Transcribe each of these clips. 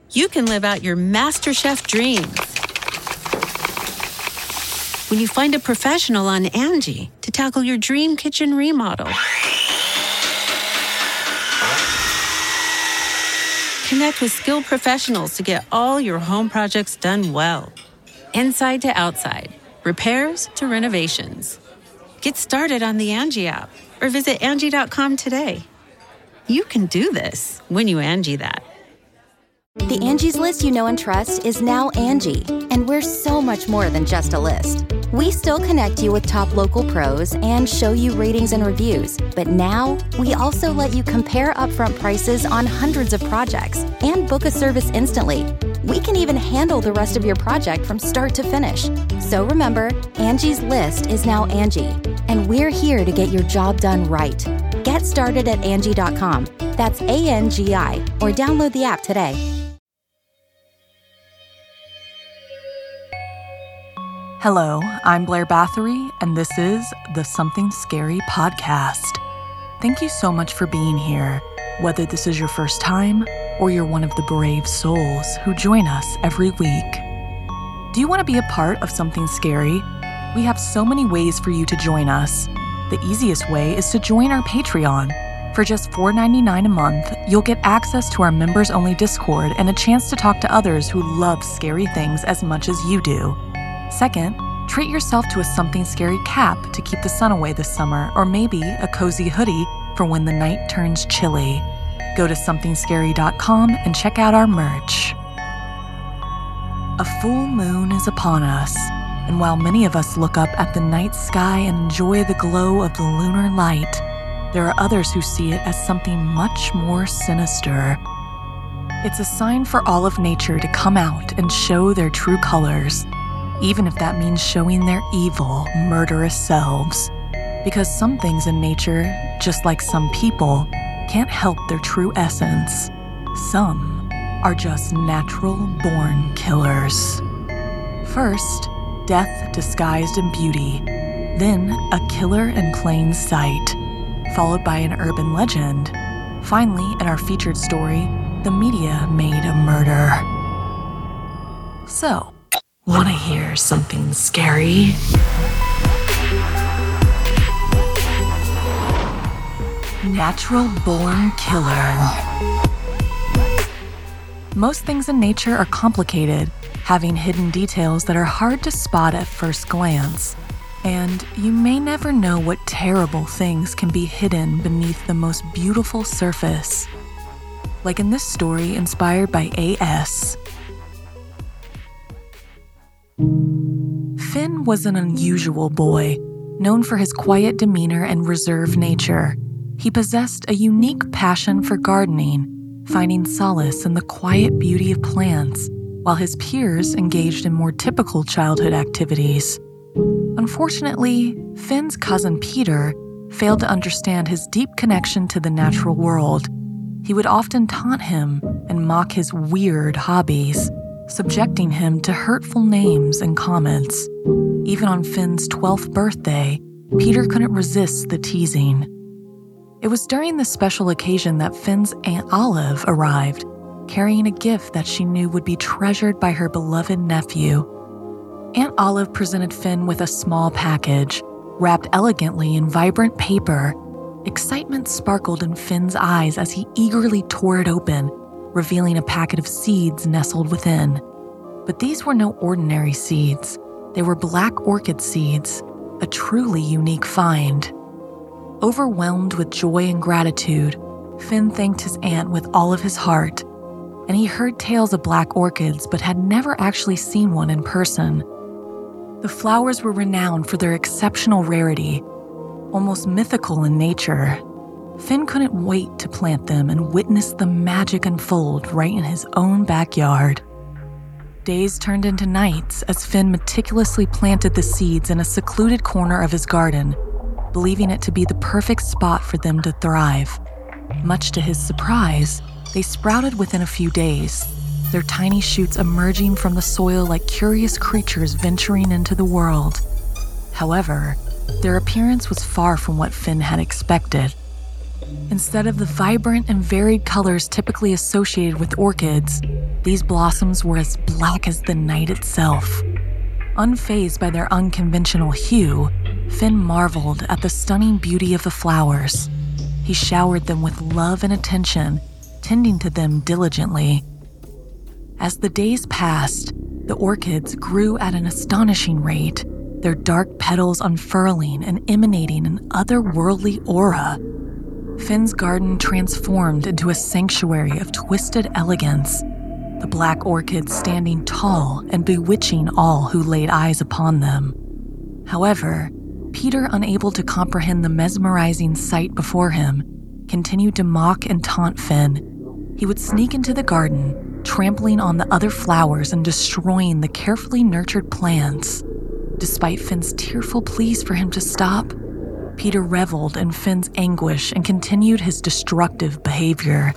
you can live out your MasterChef dreams when you find a professional on Angie to tackle your dream kitchen remodel. Connect with skilled professionals to get all your home projects done well. Inside to outside, repairs to renovations. Get started on the Angie app or visit Angie.com today. You can do this when you Angie that. The Angie's List you know and trust is now Angie, and we're so much more than just a list. We still connect you with top local pros and show you ratings and reviews, but now we also let you compare upfront prices on hundreds of projects and book a service instantly. We can even handle the rest of your project from start to finish. So remember, Angie's List is now Angie, and we're here to get your job done right. Get started at Angie.com. That's ANGI, or download the app today. Hello, I'm Blair Bathory, and this is the Something Scary podcast. Thank you so much for being here, whether this is your first time or you're one of the brave souls who join us every week. Do you want to be a part of Something Scary? We have so many ways for you to join us. The easiest way is to join our Patreon. For just $4.99 a month, you'll get access to our members-only Discord and a chance to talk to others who love scary things as much as you do. Second, treat yourself to a Something Scary cap to keep the sun away this summer, or maybe a cozy hoodie for when the night turns chilly. Go to somethingscary.com and check out our merch. A full moon is upon us, and while many of us look up at the night sky and enjoy the glow of the lunar light, there are others who see it as something much more sinister. It's a sign for all of nature to come out and show their true colors, even if that means showing their evil, murderous selves. Because some things in nature, just like some people, can't help their true essence. Some are just natural-born killers. First, death disguised in beauty, then a killer in plain sight, followed by an urban legend. Finally, in our featured story, the media made a murder. So, want to hear something scary? Natural-born killer. Most things in nature are complicated, having hidden details that are hard to spot at first glance. And you may never know what terrible things can be hidden beneath the most beautiful surface. Like in this story inspired by A.S. Finn was an unusual boy, known for his quiet demeanor and reserved nature. He possessed a unique passion for gardening, finding solace in the quiet beauty of plants, while his peers engaged in more typical childhood activities. Unfortunately, Finn's cousin Peter failed to understand his deep connection to the natural world. He would often taunt him and mock his weird hobbies, subjecting him to hurtful names and comments. Even on Finn's 12th birthday, Peter couldn't resist the teasing. It was during this special occasion that Finn's Aunt Olive arrived, carrying a gift that she knew would be treasured by her beloved nephew. Aunt Olive presented Finn with a small package, wrapped elegantly in vibrant paper. Excitement sparkled in Finn's eyes as he eagerly tore it open, revealing a packet of seeds nestled within. But these were no ordinary seeds. They were black orchid seeds, a truly unique find. Overwhelmed with joy and gratitude, Finn thanked his aunt with all of his heart, and he heard tales of black orchids but had never actually seen one in person. The flowers were renowned for their exceptional rarity, almost mythical in nature. Finn couldn't wait to plant them and witness the magic unfold right in his own backyard. Days turned into nights as Finn meticulously planted the seeds in a secluded corner of his garden, believing it to be the perfect spot for them to thrive. Much to his surprise, they sprouted within a few days, their tiny shoots emerging from the soil like curious creatures venturing into the world. However, their appearance was far from what Finn had expected. Instead of the vibrant and varied colors typically associated with orchids, These blossoms were as black as the night itself. Unfazed by their unconventional hue, Finn marveled at the stunning beauty of the flowers. He showered them with love and attention, tending to them diligently. As the days passed, the orchids grew at an astonishing rate, their dark petals unfurling and emanating an otherworldly aura. Finn's garden transformed into a sanctuary of twisted elegance, the black orchids standing tall and bewitching all who laid eyes upon them. However, Peter, unable to comprehend the mesmerizing sight before him, continued to mock and taunt Finn. He would sneak into the garden, trampling on the other flowers and destroying the carefully nurtured plants. Despite Finn's tearful pleas for him to stop, Peter reveled in Finn's anguish and continued his destructive behavior.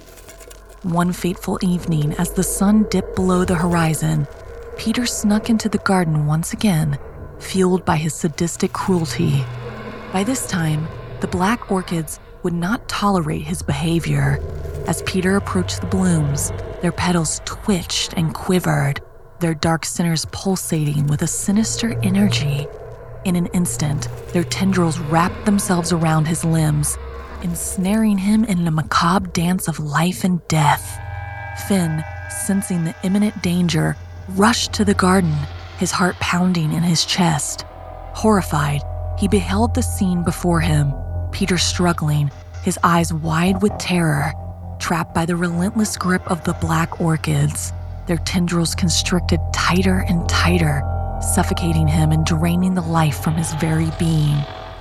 One fateful evening, as the sun dipped below the horizon, Peter snuck into the garden once again, fueled by his sadistic cruelty. By this time, the black orchids would not tolerate his behavior. As Peter approached the blooms, their petals twitched and quivered, their dark centers pulsating with a sinister energy. In an instant, their tendrils wrapped themselves around his limbs, ensnaring him in a macabre dance of life and death. Finn, sensing the imminent danger, rushed to the garden, his heart pounding in his chest. Horrified, he beheld the scene before him, Peter struggling, his eyes wide with terror, trapped by the relentless grip of the black orchids, their tendrils constricted tighter and tighter, suffocating him and draining the life from his very being.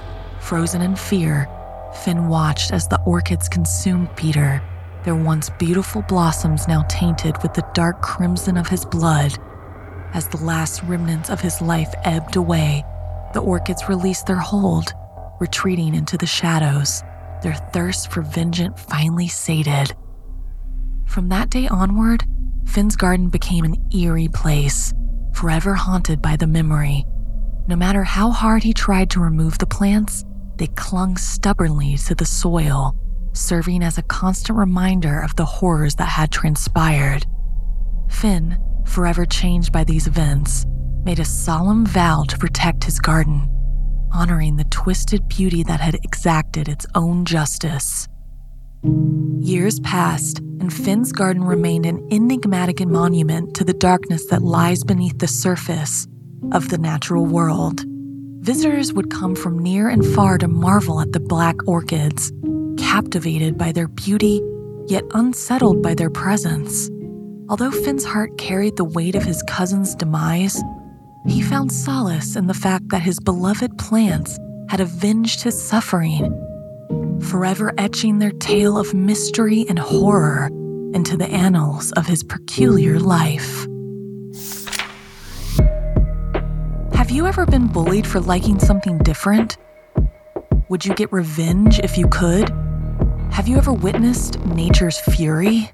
Frozen in fear, Finn watched as the orchids consumed Peter, their once beautiful blossoms now tainted with the dark crimson of his blood. As the last remnants of his life ebbed away, the orchids released their hold, retreating into the shadows, their thirst for vengeance finally sated. From that day onward, Finn's garden became an eerie place, forever haunted by the memory. No matter how hard he tried to remove the plants, they clung stubbornly to the soil, serving as a constant reminder of the horrors that had transpired. Finn, forever changed by these events, made a solemn vow to protect his garden, honoring the twisted beauty that had exacted its own justice. Years passed, and Finn's garden remained an enigmatic monument to the darkness that lies beneath the surface of the natural world. Visitors would come from near and far to marvel at the black orchids, captivated by their beauty, yet unsettled by their presence. Although Finn's heart carried the weight of his cousin's demise, he found solace in the fact that his beloved plants had avenged his suffering, forever etching their tale of mystery and horror into the annals of his peculiar life. Have you ever been bullied for liking something different? Would you get revenge if you could? Have you ever witnessed nature's fury?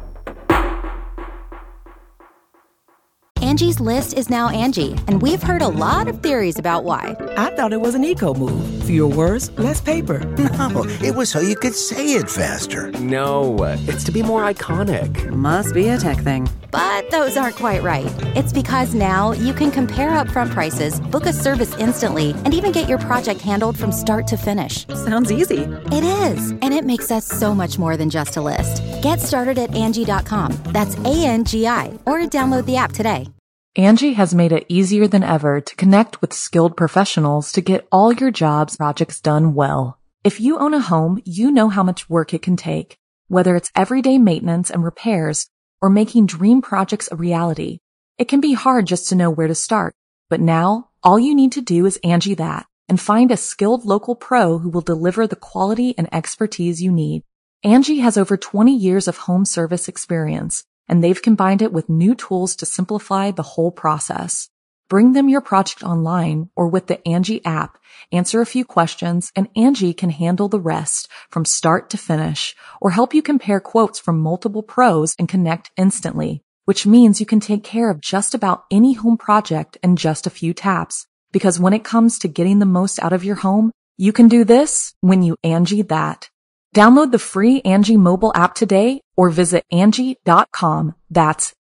Angie's List is now Angie, and we've heard a lot of theories about why. I thought it was an eco move. Fewer words, less paper. No, it was so you could say it faster. No, it's to be more iconic. Must be a tech thing. But those aren't quite right. It's because now you can compare upfront prices, book a service instantly, and even get your project handled from start to finish. Sounds easy. It is, and it makes us so much more than just a list. Get started at Angie.com. That's ANGI, or download the app today. Angie has made it easier than ever to connect with skilled professionals to get all your jobs projects done well. If you own a home, you know how much work it can take, whether it's everyday maintenance and repairs or making dream projects a reality. It can be hard just to know where to start, but now all you need to do is Angie that and find a skilled local pro who will deliver the quality and expertise you need. Angie has over 20 years of home service experience, and they've combined it with new tools to simplify the whole process. Bring them your project online or with the Angie app, answer a few questions, and Angie can handle the rest from start to finish, or help you compare quotes from multiple pros and connect instantly, which means you can take care of just about any home project in just a few taps. Because when it comes to getting the most out of your home, you can do this when you Angie that. Download the free Angie mobile app today or visit Angie.com. That's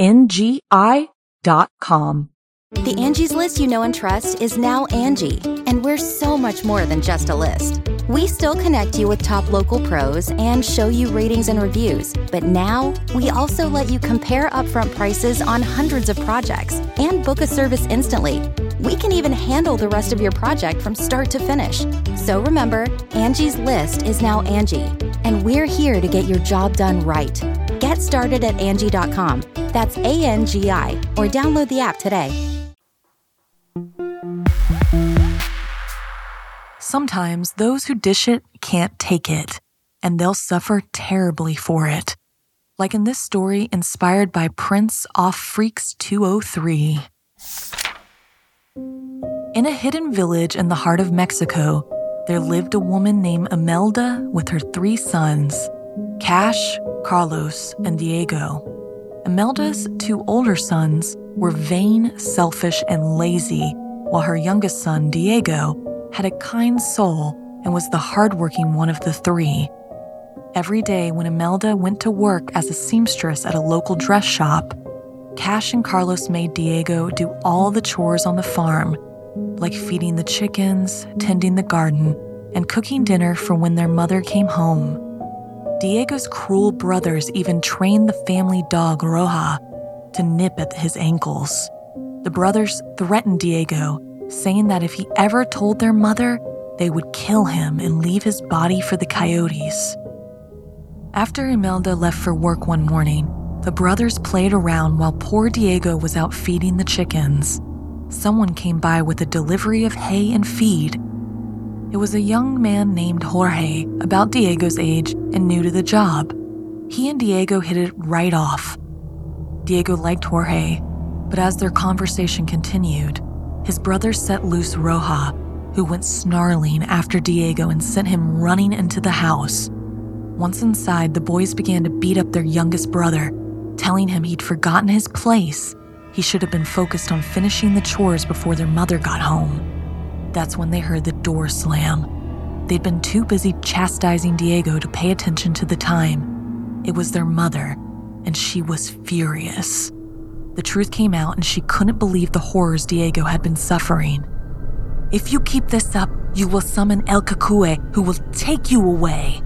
ANGI.com. The Angie's List you know and trust is now Angie, and we're so much more than just a list. We still connect you with top local pros and show you ratings and reviews, but now we also let you compare upfront prices on hundreds of projects and book a service instantly. We can even handle the rest of your project from start to finish. So remember, Angie's List is now Angie, and we're here to get your job done right. Get started at Angie.com. That's ANGI, or download the app today. Sometimes those who dish it can't take it, and they'll suffer terribly for it. Like in this story inspired by Prince off Freaks 203. In a hidden village in the heart of Mexico, there lived a woman named Imelda with her 3 sons, Cash, Carlos, and Diego. Imelda's 2 older sons were vain, selfish, and lazy, while her youngest son, Diego, had a kind soul and was the hardworking one of the 3. Every day when Imelda went to work as a seamstress at a local dress shop, Cash and Carlos made Diego do all the chores on the farm, like feeding the chickens, tending the garden, and cooking dinner for when their mother came home. Diego's cruel brothers even trained the family dog Roja to nip at his ankles. The brothers threatened Diego, saying that if he ever told their mother, they would kill him and leave his body for the coyotes. After Imelda left for work one morning, the brothers played around while poor Diego was out feeding the chickens. Someone came by with a delivery of hay and feed. It was a young man named Jorge, about Diego's age and new to the job. He and Diego hit it right off. Diego liked Jorge, but as their conversation continued, his brother set loose Roja, who went snarling after Diego and sent him running into the house. Once inside, the boys began to beat up their youngest brother, telling him he'd forgotten his place. He should have been focused on finishing the chores before their mother got home. That's when they heard the door slam. They'd been too busy chastising Diego to pay attention to the time. It was their mother, and she was furious. The truth came out, and she couldn't believe the horrors Diego had been suffering. "If you keep this up, you will summon El Cucuy, who will take you away."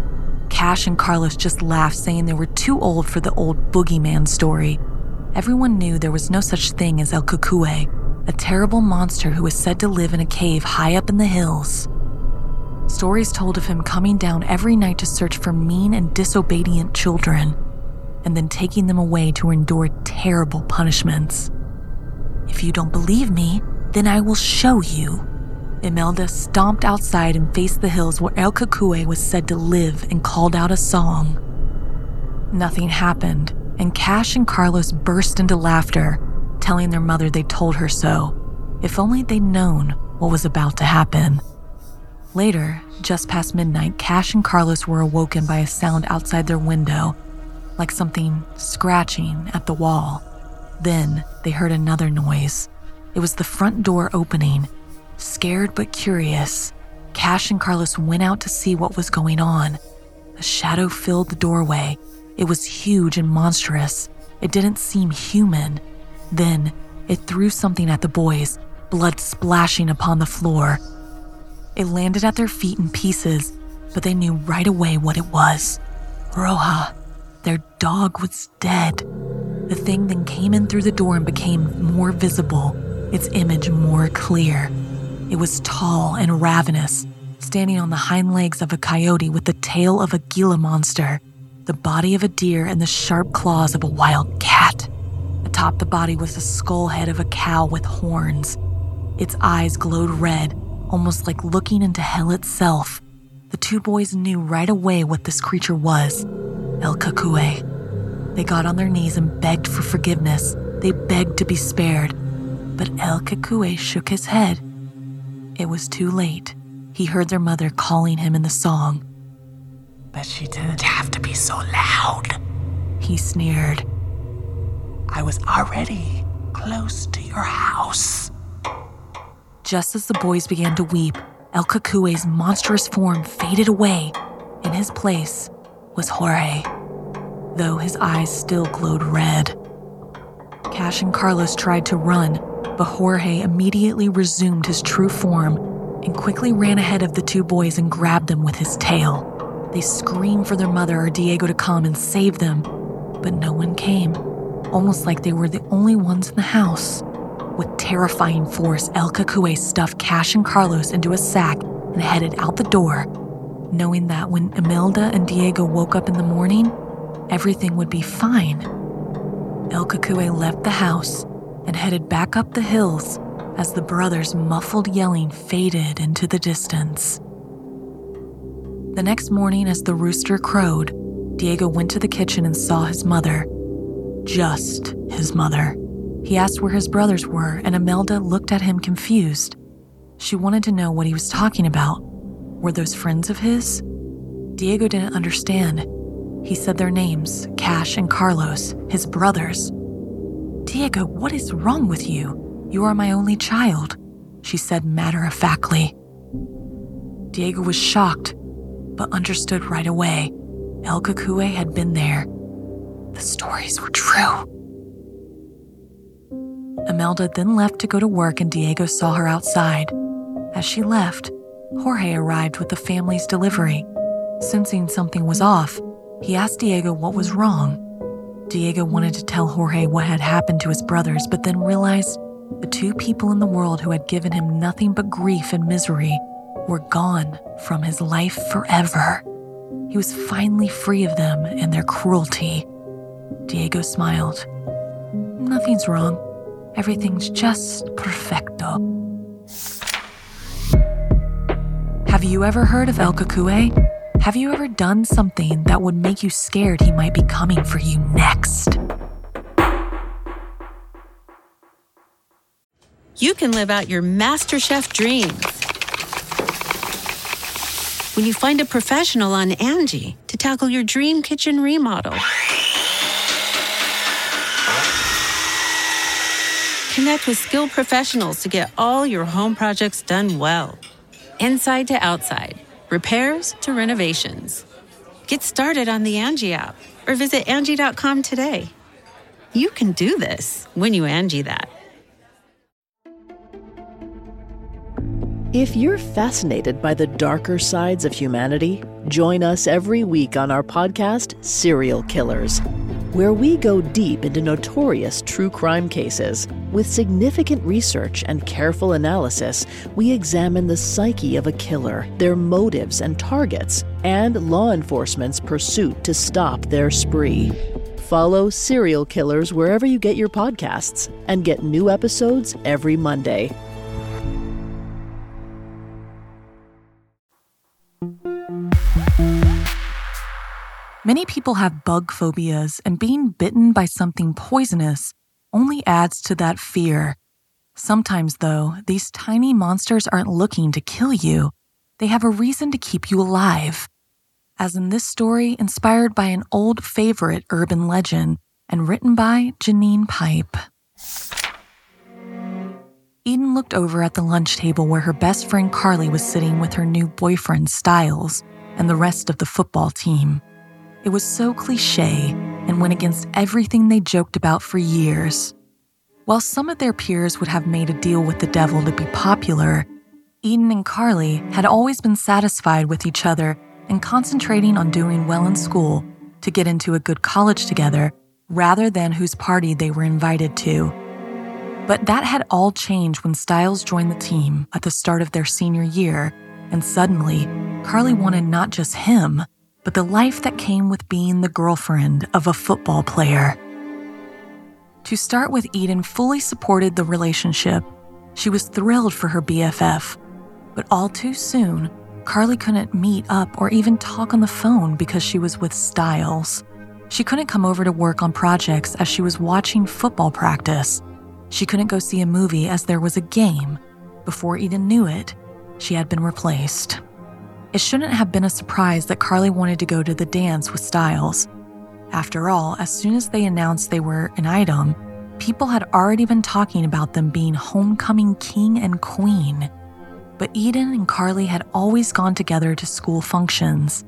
Cash and Carlos just laughed, saying they were too old for the old boogeyman story. Everyone knew there was no such thing as El Cucuy, a terrible monster who was said to live in a cave high up in the hills. Stories told of him coming down every night to search for mean and disobedient children, and then taking them away to endure terrible punishments. "If you don't believe me, then I will show you." Imelda stomped outside and faced the hills where El Cucuy was said to live and called out a song. Nothing happened, and Cash and Carlos burst into laughter, telling their mother they told her so. If only they'd known what was about to happen. Later, just past midnight, Cash and Carlos were awoken by a sound outside their window, like something scratching at the wall. Then they heard another noise. It was the front door opening. Scared but curious, Cash and Carlos went out to see what was going on. A shadow filled the doorway. It was huge and monstrous. It didn't seem human. Then it threw something at the boys, blood splashing upon the floor. It landed at their feet in pieces, but they knew right away what it was. Roja. Their dog was dead. The thing then came in through the door and became more visible, its image more clear. It was tall and ravenous, standing on the hind legs of a coyote with the tail of a Gila monster, the body of a deer, and the sharp claws of a wild cat. Atop the body was the skull head of a cow with horns. Its eyes glowed red, almost like looking into hell itself. The 2 boys knew right away what this creature was. El Cucuy. They got on their knees and begged for forgiveness. They begged to be spared. But El Cucuy shook his head. It was too late. He heard their mother calling him in the song. "But she didn't have to be so loud," he sneered. "I was already close to your house." Just as the boys began to weep, El Cucuy's monstrous form faded away. In his place was Jorge, though his eyes still glowed red. Cash and Carlos tried to run, but Jorge immediately resumed his true form and quickly ran ahead of the two boys and grabbed them with his tail. They screamed for their mother or Diego to come and save them, but no one came, almost like they were the only ones in the house. With terrifying force, El Cucuy stuffed Cash and Carlos into a sack and headed out the door, knowing that when Imelda and Diego woke up in the morning, everything would be fine. El Cucuy left the house and headed back up the hills as the brothers' muffled yelling faded into the distance. The next morning, as the rooster crowed, Diego went to the kitchen and saw his mother. Just his mother. He asked where his brothers were, and Imelda looked at him confused. She wanted to know what he was talking about. Were those friends of his? Diego didn't understand. He said their names, Cash and Carlos, his brothers. "Diego, what is wrong with you? You are my only child," she said matter-of-factly. Diego was shocked, but understood right away. El Cucuy had been there. The stories were true. Imelda then left to go to work, and Diego saw her outside. As she left, Jorge arrived with the family's delivery. Sensing something was off, he asked Diego what was wrong. Diego wanted to tell Jorge what had happened to his brothers, but then realized the two people in the world who had given him nothing but grief and misery were gone from his life forever. He was finally free of them and their cruelty. Diego smiled. "Nothing's wrong. Everything's just perfecto." Have you ever heard of El Cucuy? Have you ever done something that would make you scared he might be coming for you next? You can live out your MasterChef dreams when you find a professional on Angie to tackle your dream kitchen remodel. Connect with skilled professionals to get all your home projects done well. Inside to outside, repairs to renovations. Get started on the Angie app or visit Angie.com today. You can do this when you Angie that. If you're fascinated by the darker sides of humanity, join us every week on our podcast, Serial Killers, where we go deep into notorious true crime cases. With significant research and careful analysis, we examine the psyche of a killer, their motives and targets, and law enforcement's pursuit to stop their spree. Follow Serial Killers wherever you get your podcasts and get new episodes every Monday. Many people have bug phobias, and being bitten by something poisonous only adds to that fear. Sometimes, though, these tiny monsters aren't looking to kill you. They have a reason to keep you alive. As in this story, inspired by an old favorite urban legend and written by Janine Pipe. Eden looked over at the lunch table where her best friend Carly was sitting with her new boyfriend Styles and the rest of the football team. It was so cliché and went against everything they joked about for years. While some of their peers would have made a deal with the devil to be popular, Eden and Carly had always been satisfied with each other and concentrating on doing well in school to get into a good college together rather than whose party they were invited to. But that had all changed when Styles joined the team at the start of their senior year, and suddenly, Carly wanted not just him, but the life that came with being the girlfriend of a football player. To start with, Eden fully supported the relationship. She was thrilled for her BFF, but all too soon, Carly couldn't meet up or even talk on the phone because she was with Styles. She couldn't come over to work on projects as she was watching football practice. She couldn't go see a movie as there was a game. Before Eden knew it, she had been replaced. It shouldn't have been a surprise that Carly wanted to go to the dance with Styles. After all, as soon as they announced they were an item, people had already been talking about them being homecoming king and queen. But Eden and Carly had always gone together to school functions.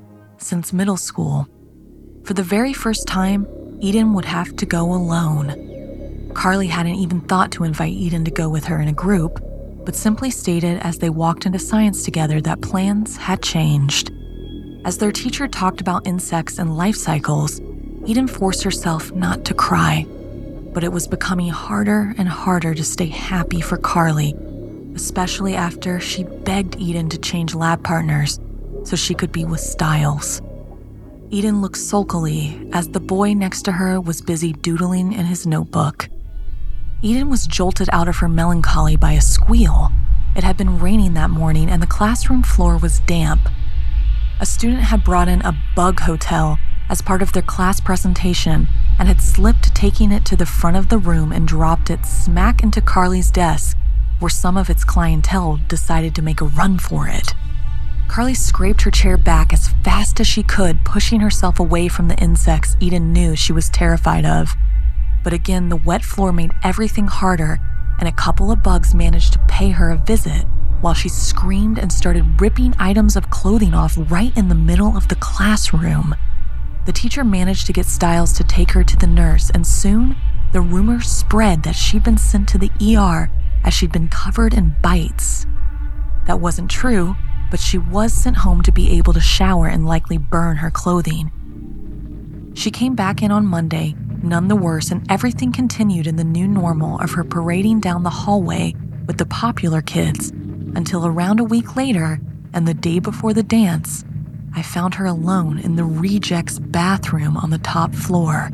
since middle school. For the very first time, Eden would have to go alone. Carly hadn't even thought to invite Eden to go with her in a group, but simply stated as they walked into science together that plans had changed. As their teacher talked about insects and life cycles, Eden forced herself not to cry, but it was becoming harder and harder to stay happy for Carly, especially after she begged Eden to change lab partners so she could be with Stiles. Eden looked sulkily as the boy next to her was busy doodling in his notebook. Eden was jolted out of her melancholy by a squeal. It had been raining that morning and the classroom floor was damp. A student had brought in a bug hotel as part of their class presentation and had slipped, taking it to the front of the room and dropped it smack into Carly's desk, where some of its clientele decided to make a run for it. Carly scraped her chair back as fast as she could, pushing herself away from the insects Eden knew she was terrified of. But again, the wet floor made everything harder, and a couple of bugs managed to pay her a visit while she screamed and started ripping items of clothing off right in the middle of the classroom. The teacher managed to get Stiles to take her to the nurse, and soon the rumor spread that she'd been sent to the ER as she'd been covered in bites. That wasn't true, but she was sent home to be able to shower and likely burn her clothing. She came back in on Monday, none the worse, and everything continued in the new normal of her parading down the hallway with the popular kids until around a week later, and the day before the dance, I found her alone in the rejects bathroom on the top floor.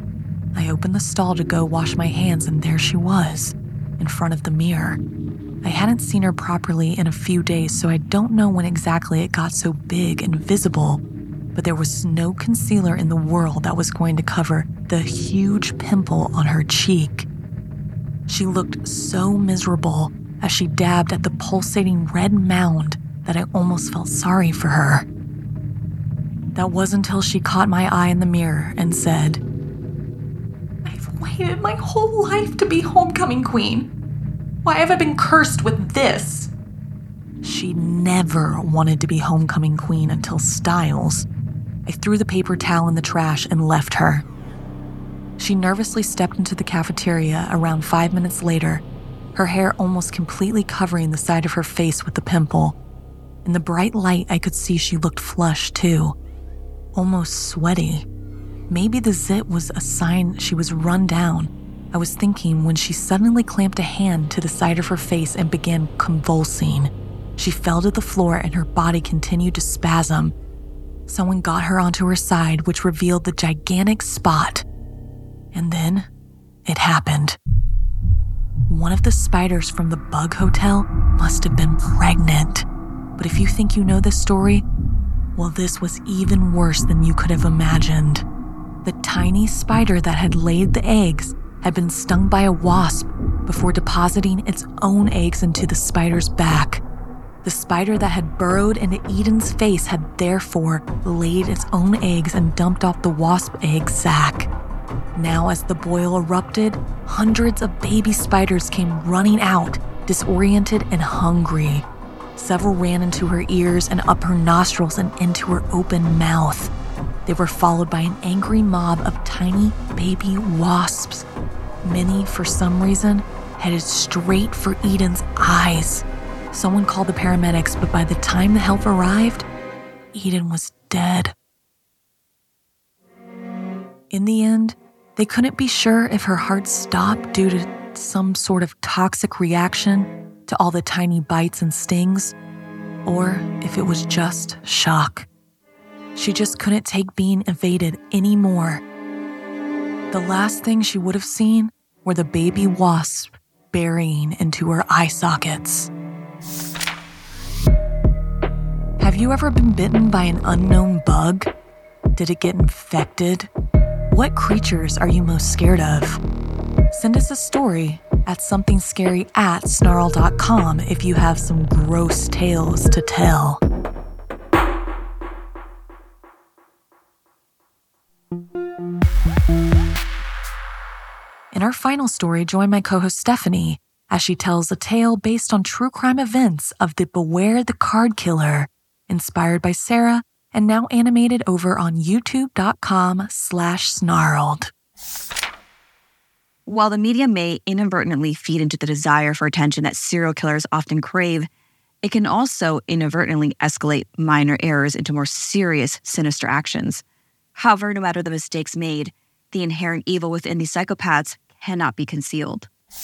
I opened the stall to go wash my hands, and there she was, in front of the mirror. I hadn't seen her properly in a few days, so I don't know when exactly it got so big and visible, but there was no concealer in the world that was going to cover the huge pimple on her cheek. She looked so miserable as she dabbed at the pulsating red mound that I almost felt sorry for her. That was until she caught my eye in the mirror and said, "I've waited my whole life to be homecoming queen. Why have I been cursed with this?" She never wanted to be homecoming queen until Stiles. I threw the paper towel in the trash and left her. She nervously stepped into the cafeteria around 5 minutes later, her hair almost completely covering the side of her face with the pimple. In the bright light, I could see she looked flushed too, almost sweaty. Maybe the zit was a sign she was run down, I was thinking when she suddenly clamped a hand to the side of her face and began convulsing. She fell to the floor and her body continued to spasm. Someone got her onto her side, which revealed the gigantic spot. And then it happened. One of the spiders from the bug hotel must have been pregnant. But if you think you know this story, well, this was even worse than you could have imagined. The tiny spider that had laid the eggs had been stung by a wasp before depositing its own eggs into the spider's back. The spider that had burrowed into Eden's face had therefore laid its own eggs and dumped off the wasp egg sac. Now, as the boil erupted, hundreds of baby spiders came running out, disoriented and hungry. Several ran into her ears and up her nostrils and into her open mouth. They were followed by an angry mob of tiny baby wasps. Many, for some reason, headed straight for Eden's eyes. Someone called the paramedics, but by the time the help arrived, Eden was dead. In the end, they couldn't be sure if her heart stopped due to some sort of toxic reaction to all the tiny bites and stings, or if it was just shock. She just couldn't take being evaded anymore. The last thing she would have seen were the baby wasps burying into her eye sockets. Have you ever been bitten by an unknown bug? Did it get infected? What creatures are you most scared of? Send us a story at somethingscary@snarl.com if you have some gross tales to tell. In our final story, join my co-host Stephanie as she tells a tale based on true crime events of the Beware the Card Killer, inspired by Sarah and now animated over on youtube.com/snarled. While the media may inadvertently feed into the desire for attention that serial killers often crave, it can also inadvertently escalate minor errors into more serious, sinister actions. However, no matter the mistakes made, the inherent evil within these psychopaths cannot be concealed.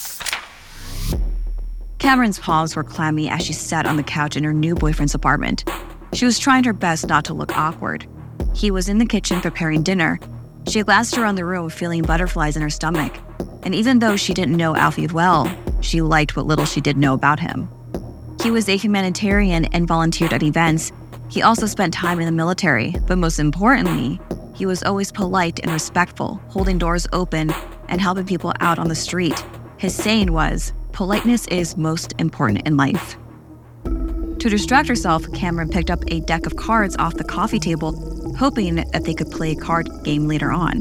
Cameron's palms were clammy as she sat on the couch in her new boyfriend's apartment. She was trying her best not to look awkward. He was in the kitchen preparing dinner. She glanced around the room feeling butterflies in her stomach. And even though she didn't know Alfie well, she liked what little she did know about him. He was a humanitarian and volunteered at events. He also spent time in the military, but most importantly, he was always polite and respectful, holding doors open and helping people out on the street. His saying was, "Politeness is most important in life." To distract herself, Cameron picked up a deck of cards off the coffee table, hoping that they could play a card game later on.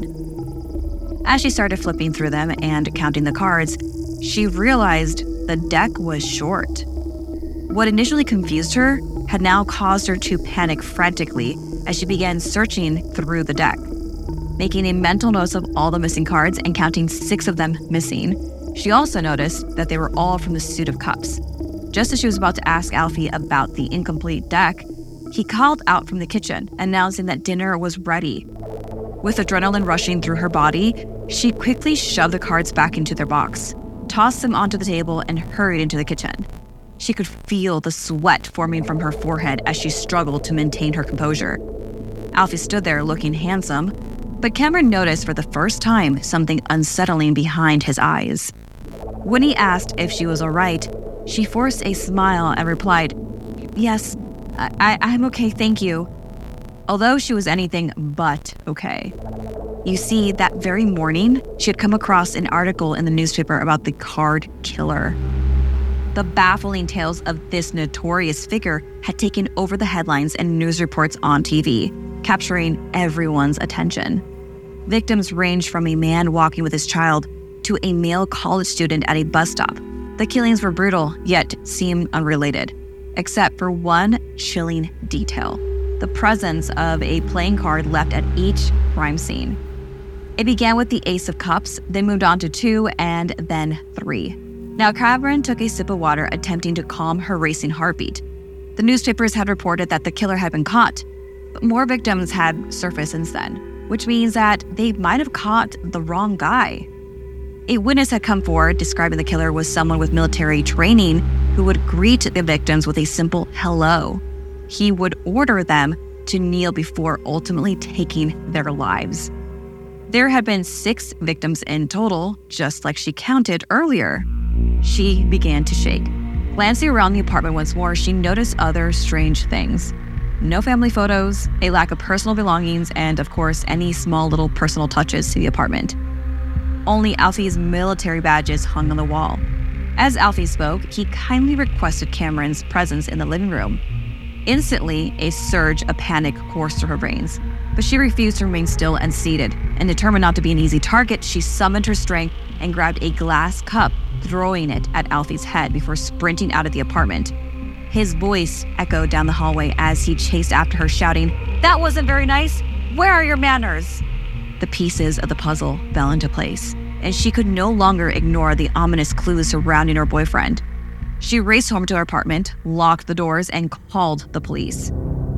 As she started flipping through them and counting the cards, she realized the deck was short. What initially confused her had now caused her to panic frantically as she began searching through the deck. Making a mental note of all the missing cards and counting 6 of them missing, she also noticed that they were all from the Suit of Cups. Just as she was about to ask Alfie about the incomplete deck, he called out from the kitchen, announcing that dinner was ready. With adrenaline rushing through her body, she quickly shoved the cards back into their box, tossed them onto the table, and hurried into the kitchen. She could feel the sweat forming from her forehead as she struggled to maintain her composure. Alfie stood there looking handsome, but Cameron noticed for the first time something unsettling behind his eyes. When he asked if she was all right, she forced a smile and replied, "Yes, I'm okay, thank you." Although she was anything but okay. You see, that very morning, she had come across an article in the newspaper about the card killer. The baffling tales of this notorious figure had taken over the headlines and news reports on TV, capturing everyone's attention. Victims ranged from a man walking with his child to a male college student at a bus stop. The killings were brutal, yet seemed unrelated, except for one chilling detail: the presence of a playing card left at each crime scene. It began with the Ace of Cups, then moved on to 2, and then 3. Now, Cameron took a sip of water, attempting to calm her racing heartbeat. The newspapers had reported that the killer had been caught, but more victims had surfaced since then, which means that they might have caught the wrong guy. A witness had come forward describing the killer was someone with military training who would greet the victims with a simple hello. He would order them to kneel before ultimately taking their lives. There had been 6 victims in total, just like she counted earlier. She began to shake. Glancing around the apartment once more, she noticed other strange things. No family photos, a lack of personal belongings, and of course, any small little personal touches to the apartment. Only Alfie's military badges hung on the wall. As Alfie spoke, he kindly requested Cameron's presence in the living room. Instantly, a surge of panic coursed through her brains, but she refused to remain still and seated, and determined not to be an easy target, she summoned her strength and grabbed a glass cup, throwing it at Alfie's head before sprinting out of the apartment. His voice echoed down the hallway as he chased after her, shouting, "That wasn't very nice! Where are your manners?" The pieces of the puzzle fell into place, and she could no longer ignore the ominous clues surrounding her boyfriend. She raced home to her apartment, locked the doors, and called the police.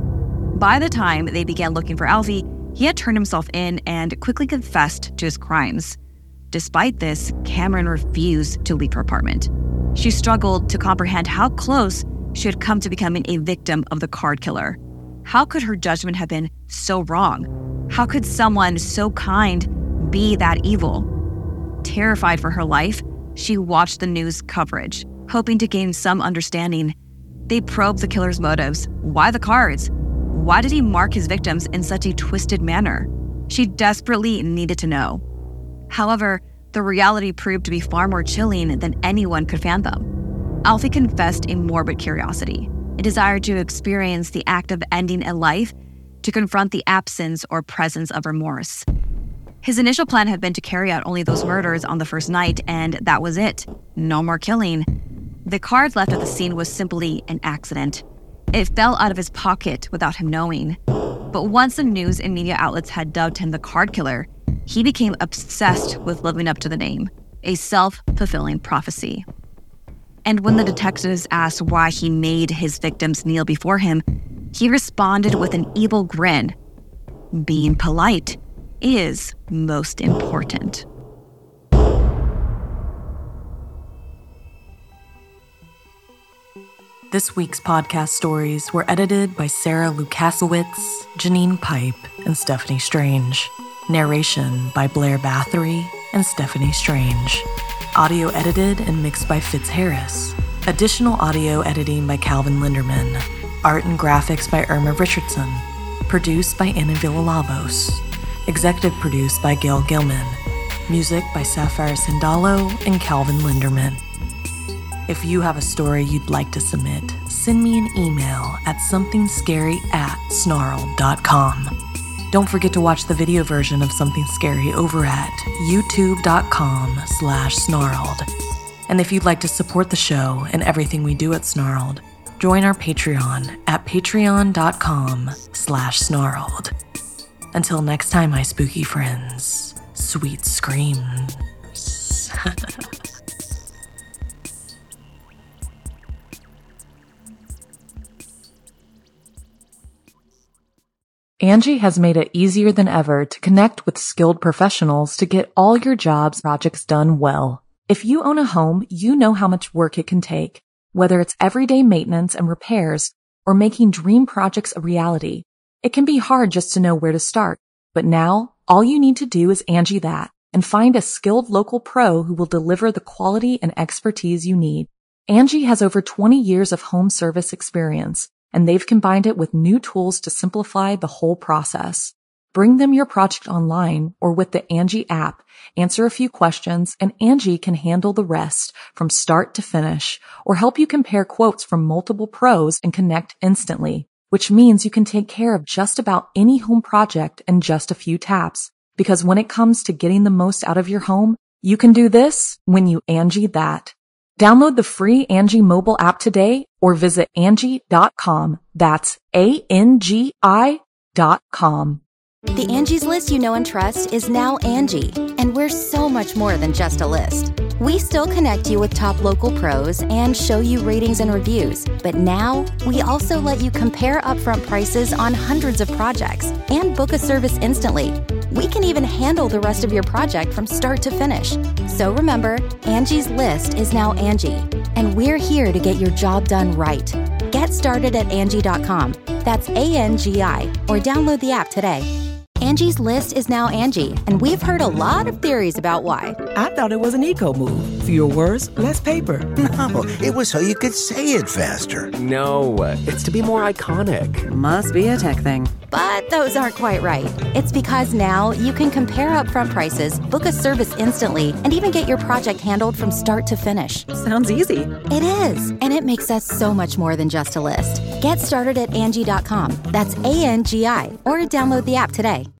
By the time they began looking for Alfie, he had turned himself in and quickly confessed to his crimes. Despite this, Cameron refused to leave her apartment. She struggled to comprehend how close she had come to becoming a victim of the card killer. How could her judgment have been so wrong? How could someone so kind be that evil? Terrified for her life, she watched the news coverage, hoping to gain some understanding. They probed the killer's motives. Why the cards? Why did he mark his victims in such a twisted manner? She desperately needed to know. However, the reality proved to be far more chilling than anyone could fathom. Alfie confessed a morbid curiosity, a desire to experience the act of ending a life, to confront the absence or presence of remorse. His initial plan had been to carry out only those murders on the first night, and that was it. No more killing. The card left at the scene was simply an accident. It fell out of his pocket without him knowing. But once the news and media outlets had dubbed him the card killer, he became obsessed with living up to the name, a self-fulfilling prophecy. And when the detectives asked why he made his victims kneel before him, he responded with an evil grin. Being polite is most important. This week's podcast stories were edited by Sarah Lukasiewicz, Janine Pipe, and Stephanie Strange. Narration by Blair Bathory and Stephanie Strange. Audio edited and mixed by Fitz Harris. Additional audio editing by Calvin Linderman. Art and graphics by Irma Richardson. Produced by Anna Villalobos. Executive produced by Gail Gilman. Music by Sapphire Sindalo and Calvin Linderman. If you have a story you'd like to submit, send me an email at somethingscary@snarled.com. Don't forget to watch the video version of Something Scary over at youtube.com/snarled. And if you'd like to support the show and everything we do at Snarled, join our Patreon at patreon.com/snarled. Until next time, my spooky friends, sweet screams. Angie has made it easier than ever to connect with skilled professionals to get all your jobs projects done well. If you own a home, you know how much work it can take, whether it's everyday maintenance and repairs or making dream projects a reality. It can be hard just to know where to start, but now all you need to do is Angie that and find a skilled local pro who will deliver the quality and expertise you need. Angie has over 20 years of home service experience, and they've combined it with new tools to simplify the whole process. Bring them your project online or with the Angie app, answer a few questions, and Angie can handle the rest from start to finish or help you compare quotes from multiple pros and connect instantly, which means you can take care of just about any home project in just a few taps. Because when it comes to getting the most out of your home, you can do this when you Angie that. Download the free Angie mobile app today or visit Angie.com. That's ANGI.com. The Angie's List you know and trust is now Angie, and we're so much more than just a list. We still connect you with top local pros and show you ratings and reviews, but now we also let you compare upfront prices on hundreds of projects and book a service instantly. We can even handle the rest of your project from start to finish. So remember, Angie's List is now Angie, and we're here to get your job done right. Get started at Angie.com. That's ANGI, or download the app today. Angie's List is now Angie, and we've heard a lot of theories about why. I thought it was an eco move. Fewer words, less paper. No, it was so you could say it faster. No, it's to be more iconic. Must be a tech thing. But those aren't quite right. It's because now you can compare upfront prices, book a service instantly, and even get your project handled from start to finish. Sounds easy. It is, and it makes us so much more than just a list. Get started at Angie.com. That's ANGI, or download the app today.